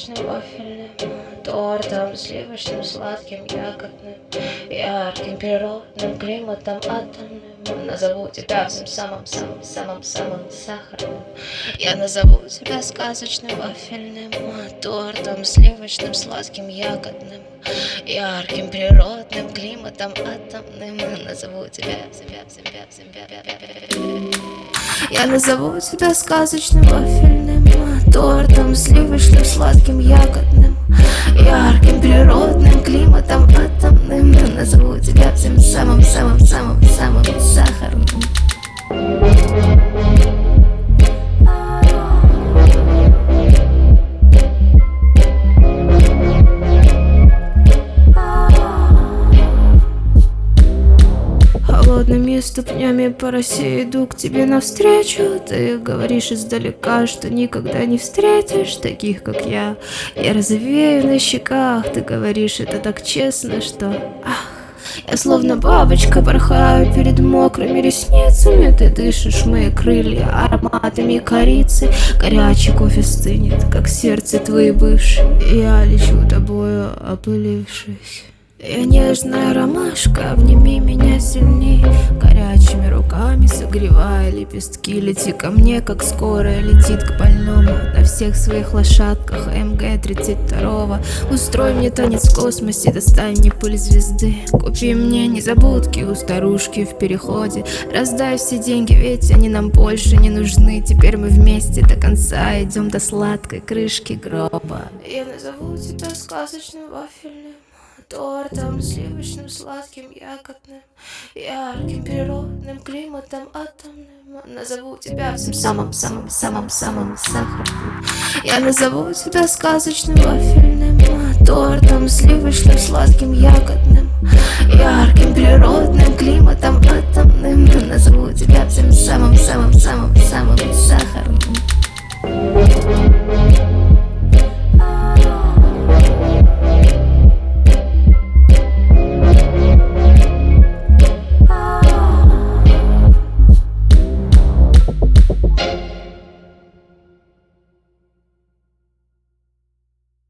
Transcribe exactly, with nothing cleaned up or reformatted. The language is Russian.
сказочным вафельным тортом, сливочным, сладким, ягодным, ярким, природным, климатом атомным. Назову тебя всем самым-самым-самым-самым сахарным. Я назову тебя сказочным вафельным тортом, сливочным, сладким, ягодным, ярким, природным, климатом атомным. Назову тебя, себя, себя, себя. Я назову тебя сказочным вафельным тортом, сливочным, сладким, ягодным, ярким, природным, климатом атомным. Назову тебя всем самым-самым-самым-самым сахарным. Холодными ступнями по России иду к тебе навстречу. Ты говоришь издалека, что никогда не встретишь таких, как я. Я розовею на щеках, ты говоришь это так честно, что... Ах, я словно бабочка порхаю перед мокрыми ресницами. Ты дышишь в мои крылья ароматами корицы. Горячий кофе стынет, как сердце твоей бывшей. Я лечу тобою, опылившись. Я нежная ромашка, обними меня сильней, горячими руками согревая лепестки. Лети ко мне, как скорая летит к больному на всех своих лошадках эм гэ тридцать два. Устрой мне танец в космосе, достань мне пыль звезды. Купи мне незабудки у старушки в переходе. Раздай все деньги, ведь они нам больше не нужны. Теперь мы вместе до конца идем до сладкой крышки гроба. Я назову тебя сказочным вафельным тортом, сливочным, сладким, ягодным, ярким, природным, климатом атомным. Назову тебя всем самым-самым-самым-самым сахарным. Я назову тебя сказочным вафельным тортом, сливочным, сладким, ягодным, ярким, природным, климатом атомным.